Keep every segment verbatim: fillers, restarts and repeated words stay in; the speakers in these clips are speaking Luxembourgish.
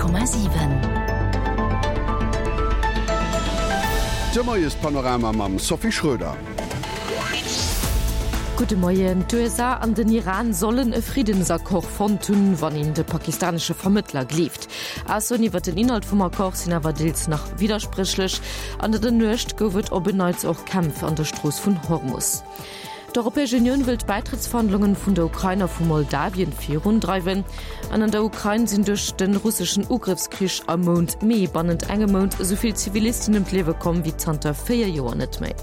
Komma sieben. Neues Panorama mam Sophie Schröder. Gute Morgen. Die U S A an den Iran sollen e Friedensakkord von tun, wann ihn der pakistanische Vermittler lieft. Also nie wird den Inhalt vom Akkord sind aber deels nach widersprüchlich. An den Nöcht gowet ob beneits auch Kämpfe an der Straße von Hormuz. Die Europäische Union will Beitrittsverhandlungen von der Ukraine von Moldawien vierunddreiben. An der Ukraine sind durch den russischen Angriffskrieg am Mond mehr bannend engemond so viel Zivilisten im Leben kommen wie Zanta vier Jahre nicht mehr.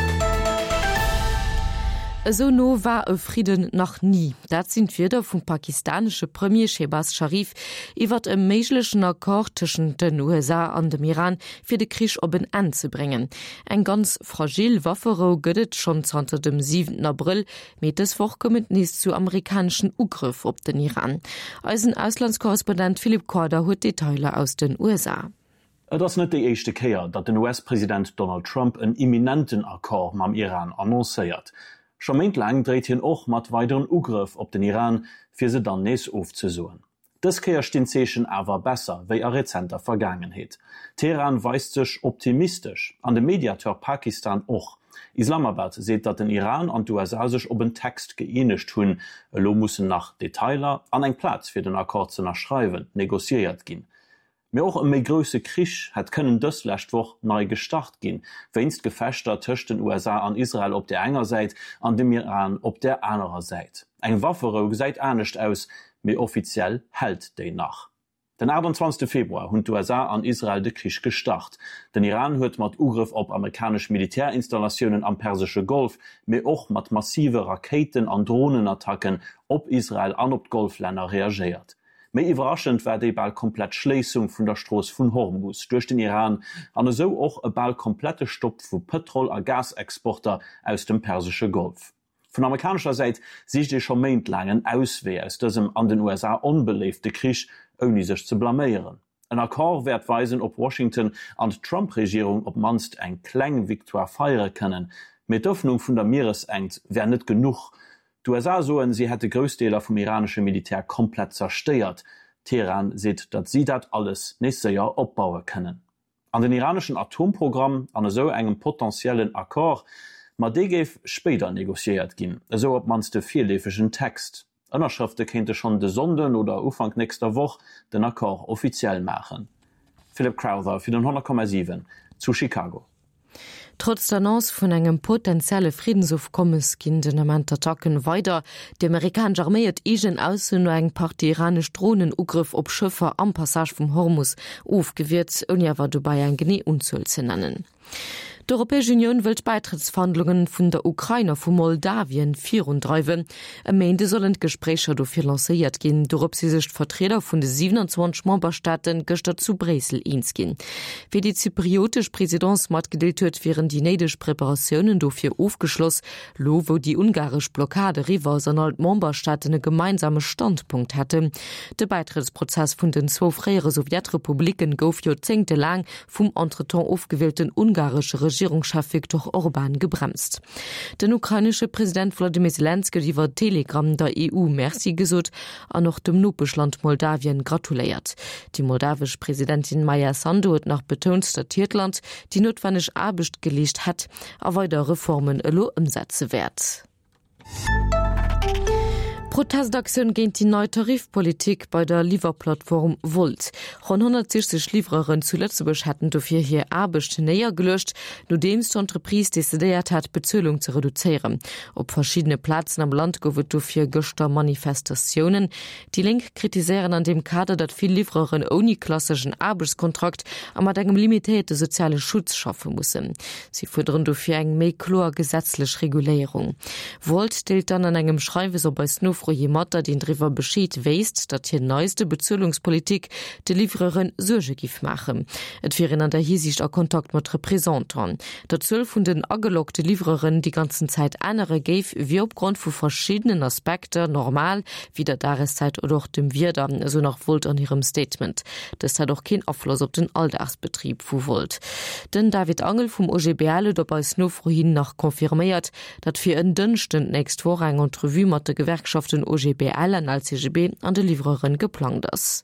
So no war e Frieden noch nie. Dat sind wieder vom pakistanische Premier Shehbaz Sharif iwwer em meiglechen Akkord tschen den U S A an dem Iran fir de Krieg op en anzubringen. Eng ganz fragil Waffero gëdet schon zanter dem siebten April met es vorkommend nies zu amerikanischen Ugriff op den Iran. Als ein Auslandskorrespondent Philipp Korda huet Detailer aus den U S A. Et ass net déi éischte Kéier, dat den U S-Präsident Donald Trump en imminenten Akkord mam Iran annoncéiert. Schon meint lang dreht hin och mat weiteren Ugriff op den Iran fir se dann nees ofzesoen. Des Käier Stinzeechen awer besser, wéi a rezenter Vergangenheet. Teheran weist sech optimistisch, an de Mediateur Pakistan och. Islamabad seht, dat den Iran an U S A sech op en Text geeinigt hunn, lo mussen nach Detailer an eng Platz fir den Akkord ze nachschreiwen, negociiert ginn. Mir auch em méi grösse Krich het kënnen dës lächtwoch nei gestart ginn, wéinst Gefechter tëcht den U S A an Israel op der enger Seit an dem Iran op der anderer Seit. Eng Wafferoug seit ernstnecht aus, méi offiziell hält déi nach. Den achtundzwanzigsten Februar hunn d'U S A an Israel de Krich gestart. Den Iran huet mat Ugriff op amerikasch Militärinstallationen am Persische Golf, méi och mat massive Raketen an Drohnenattacken op Israel an op Golflänner reagiert. Mei iwraschend war déi bald komplett Schlesung vun der Stroos vun Hormuz durch den Iran an eso och e bald komplette Stopp vu Petrol- a Gasexporter aus dem Persische Golf. Von amerikanischer Seite sich de schon méintlangen ausweh aus dësem an den U S A unbeleefte Krich ouni sech ze blaméieren. Ein Akkord werd weisen op Washington an d' Trump-Regierung op manst eng kleng Viktoire feiere kënnen. Mit Öffnung vun der Meeresengt wär net genug. Die U S A soen, sie hätte Größdeler vom iranischen Militär komplett zerstört. Teheran sieht, dass sie dat alles nächstes Jahr opbauen können. An den iranischen Atomprogramm, an so engem potenziellen Akkord, ma de geif später negociiert gin, so ob mans de vierläfischen Text. Ënnerschrifte kennte schon de Sonden oder Ufang nächster Woche den Akkord offiziell machen. Philip Crowther für den hundert Komma sieben zu Chicago. Trotz der Annonce vun engem potenzielle Friedensaufkommes ginn den Attacken weiter. Die amerikanische Armee hat igen aussen no eng paar iranisch Drohnenugriff op Schiffer am Passage vom Hormuz aufgewirrt, und ja war dabei ein Gene unzull zu nennen. Die Europäische Union will Beitrittsverhandlungen von der Ukraine von Moldawien vierunddreiben. Am Ende sollen Gespräche dafür lanciert gehen, darauf sie sich Vertreter von den siebenundzwanzig Memberstaaten gestern zu Bresel einsgehen. Wie die zypriotische Präsidenz mitgeteilt hat, wären die nedische Präparationen dafür aufgeschlossen, lo wo die ungarische Blockade River sondern Memberstaaten einen gemeinsamen Standpunkt hatte. Der Beitrittsprozess von den zwei freien Sowjetrepubliken gouf jahrzehntelang vom entretemps aufgewählten ungarischen Regierungschef Viktor Orban gebremst. Der ukrainische Präsident Wladimir Zelensky über Telegram der E U Merci gesot an noch dem Nupeschland Moldawien gratuliert. Die moldawische Präsidentin Maja Sandu hat nach betont, dass Irland die notwendige Arbeit geleistet hat, aber weitere Reformen elo umsetzen wird. Protestaktion gegen die neue Tarifpolitik bei der Lieferplattform Volt. Rund hundertsechzig Liefererinnen zu Lützeburg hatten dafür hier Arbeit näher gelöscht, nachdem die Entreprise dezidiert hat, Bezahlung zu reduzieren. Auf verschiedene Plätzen am Land gibt es dafür gestern Manifestationen. Die Link kritisieren an dem Kader, dass viele Liefererinnen ohne klassischen Arbeitskontrakt aber mit einem limitierten sozialen Schutz schaffen müssen. Sie fordern dafür eine mehr klare gesetzliche Regulierung. Volt stellt dann an einem Schreiben so bei Snuf Motter den drüber Bescheid weist, dass hier neueste Bezahlungspolitik die Liefererin Sorge gif machen. Et wären an der Hinsicht auch Kontakt mit Repräsentanten. Dazu von den angelockten Liefererinnen die ganze Zeit andere gave, wie aufgrund von verschiedenen Aspekten normal, wie der Jahreszeit oder auch dem Wirda, so nach Volt an ihrem Statement. Das hat auch kein Aufschluss auf den Alltagsbetrieb von Volt. Denn David Angel vom O G B L dabei Snowfrohin noch konfirmiert, dass für einen Dünsten nächst Vorrang und Revue mit der Gewerkschaft O G B L an als C G B an de Liefererin geplant ist.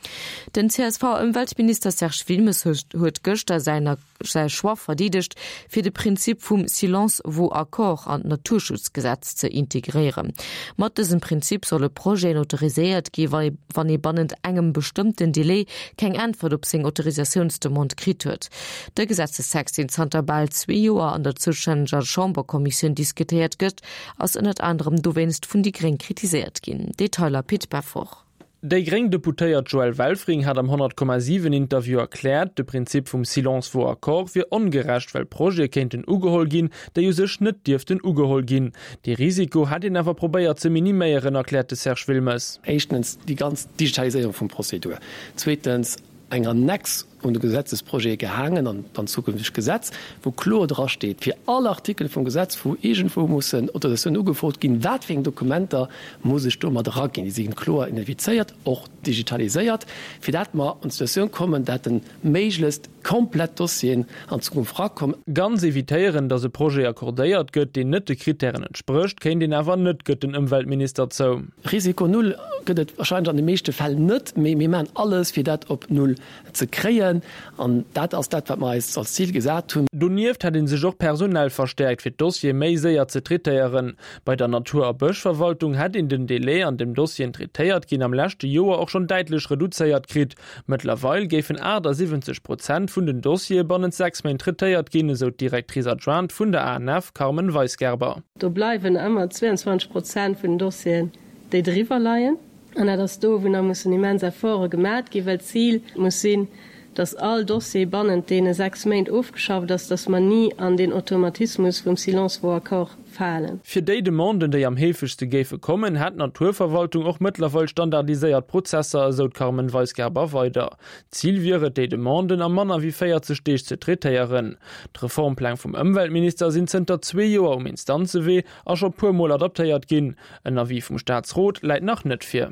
Den C S V-Umweltminister Serge Wilmes huet Göster seiner sei schwach verdiedigt, fir de Prinzip vum Silence vaut accord an Naturschutzgesetz ze integrieren. Mat diesem Prinzip solle Projekt autorisiert gi, wann e bannend engem bestimmten Delay keng Antwort op seg Autorisationsdemont krit huet. De Gesetzestext in Santa Bal zwei Joer an der Zuständiger Chamberkommission diskutiert gëtt, ass ënnet anderem du wennst vun die Gring kritisiert gin. Detailer Pit Baffoch. Der gering Deputéiert Joel Welfring hat am hundert Komma sieben Interview erklärt, de Prinzip vum Silence vaut accord wie ongerecht, weil Projekt kennt den Ugehol gin, der jo sech net dirft den Ugehol gin. Die Risiko hat ihn awer probéiert ze minimieren, erklärte Serge Wilmes. Erstens die ganz Digitalisierung von Prozedur. Zweitens enger Nex und de Gesetzesprojekt gehangen an dann zukünftig Gesetz, wo klar dra steht, für alle Artikel vom Gesetz, wo irgendwo mussssen oder das ugefot gin, wat wegen Dokumenter muss ich dummer dra gehen, die sind klar identifiziert, auch digitalisiert, für dat man uns Situation kommen, dat den Meiglist komplett Dossien an Zukunft kommen. Ganz evitieren, dass se Projekt akkordéiert gëtt, den nette Kriterien entspricht, kennt den awer net gëtt den Umweltminister zo. Risiko null gëtt wahrscheinlich an de meeste Fall net, me man alles fir dat op null ze kreen. An dat als dat wat meist als Ziel gesagt hun. Donieft hat den sech auch personell verstärkt fir Dossier méi séier ze treieren. Bei der Natur- a Böschverwaltung hat in den Delay an dem Dossier treiert gin am lächte Joer auch schon deitlich reduzéiert krit. Mittlerweile gefen ader siebzig Prozent vun den Dossier bannen sechs Main treiert gene so Direktrice Adjoint vun der A N F Carmen Weisgerber. Da bleiwen immer zweiundzwanzig Prozent vun den Dossien déi drüber leiien. An das do wo muss immens Erfolge gemerk giwel Ziel muss sinn, dass all Dossier bannen denen sechs Main aufgeschafft, dass das man nie an den Automatismus vom Silence vaut accord fallen. Für die Demanden, die am häufigsten Gefe kommen, hat Naturverwaltung auch mittlerweile standardisiert Prozesse, so Carmen Weisgerber weiter. Ziel wäre, die Demanden am Mann wie vierzig Stich zu treieren. Der Reformplan vom Umweltminister sind hinter zwei Jahre um Instanzen weh, auch schon paar Mal adaptiert gehen. Ein Avis vom Staatsrat leiht noch nicht für.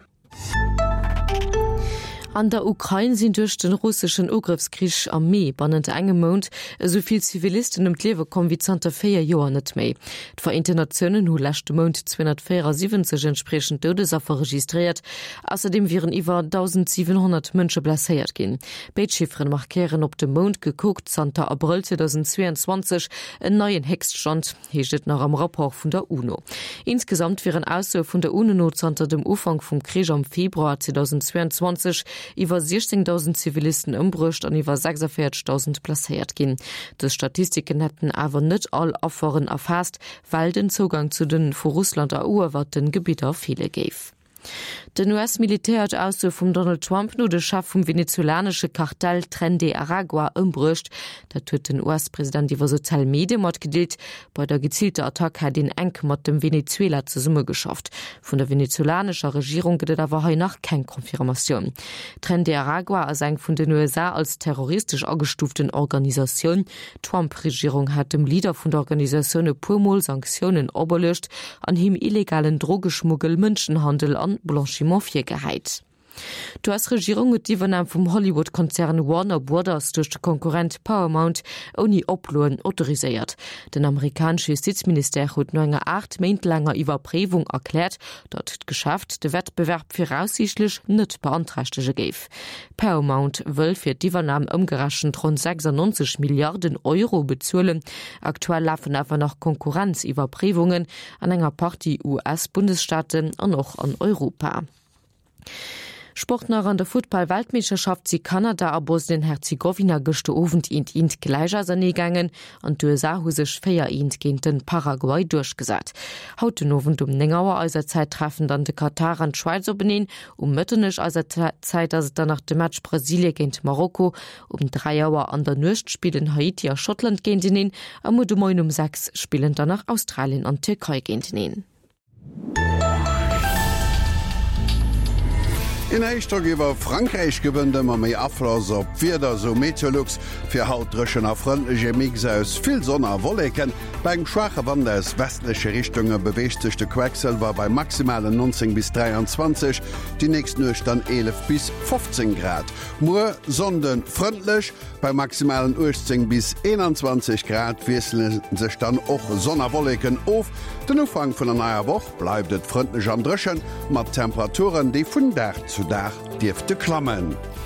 An der Ukraine sind durch den russischen Ugriffskrieg am Mai bannend engem Mond soviel Zivilisten um Lewe kommen wie zwanzig vier Joer net méi. Die Vereinten Nationen hu lächte Mond zweihundertvierundsiebzig entsprechend Todesopfer registriert. Außerdem wären iwwer eintausendsiebenhundert Mënsche blessiert gin. Beitschiffren markieren op dem Mond geguckt Santa April zweitausendzweiundzwanzig en neuen Hextstand, heeschtet nach am Rapport vun der UNO. Insgesamt wären Ausse vun der UNO unter dem Ufang vum Krieg am Februar zweitausendzweiundzwanzig iwwer sechzehntausend Zivilisten ëmbrucht an iwwer sechsundvierzigtausend plaiert gin. De Statistiken hätten awer net all Offeren erfasst, weil den Zugang zu den vu Russland eroberten Gebieter viele géif. Den U S-Militär hat ausso vum Donald Trump no de Schaff vum venezolanesche Kartell Tren de Aragua ëmbrucht. Dat huet den U S-Präsident iwwer sozial Medien mat gedeelt. Bei der gezielte Attack hat den eng mat dem Venezuela ze Summe geschafft. Von der venezolanescher Regierung gët awer he nach kein Konfirmation. Tren de Aragua as eng vun den U S A als terroristisch angestuften Organisation. Trump-Regierung hat dem Leader vun der Organisation e purmol Sanktionen oberlecht, an him illegalen Drogeschmuggel, Mënschenhandel an Blanchiment geheit. Du als Regierung mit die Übernahme vom Hollywood-Konzern Warner Brothers durch den Konkurrent Paramount ohne Oblohn autorisiert. Den amerikanische Justizminister hat nur eine acht Monate langer Überprüfung erklärt, dort geschafft, der Wettbewerb voraussichtlich nicht beantragte gäf. Paramount will für die Übernahme umgerechnet rund sechsundneunzig Milliarden Euro bezahlen. Aktuell laufen aber noch Konkurrenzüberprüfungen an einer Partie U S-Bundesstaaten und auch an Europa. Sportner an der Football-Weltmeisterschaft sie Kanada a Bosnien-Herzegowina gëchte Ofent int int Gleicher sannegangen an d U S A husech féier int géint den Paraguay durchgesat. Hauten Ofent um Nengauer aiser Zeit treffen dann de Katar an Schweiz opbeneen, um mëttenech aiser Zeit as dann nach dem Match Brasilie géint Marokko, um drei Jauer an der Nøcht spielen Haiti a Schottland géint ineen, am Mo de Moin um sechs spielen dann nach Australien an Türkei géint ineen. In Eichtag iwwer Frankreich gewënde ma méi Aflos op Vider so Meteorlux fir hautrechen a frontliche Mix aus vill Sonner Wolleken. Beim schwache Wand aus westliche Richtunge bewecht sich de Quecksilber bei maximalen neunzehn bis dreiundzwanzig, die nächst nuch dann elf bis fünfzehn Grad. Mur sonden frontlich, bei maximalen achtzehn bis einundzwanzig Grad wieselen sech dann och Sonnerwolleken auf. Den Ufang vun der neuer Woche bleibt et frontlich am Drschen, mat Temperaturen, die vun der zu zu Dach Dirfte klammen.